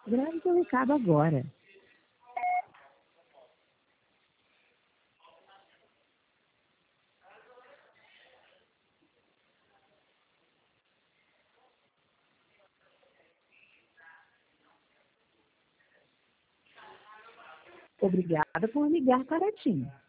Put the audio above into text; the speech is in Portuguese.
Grave seu recado agora. Obrigada por ligar para a TIM.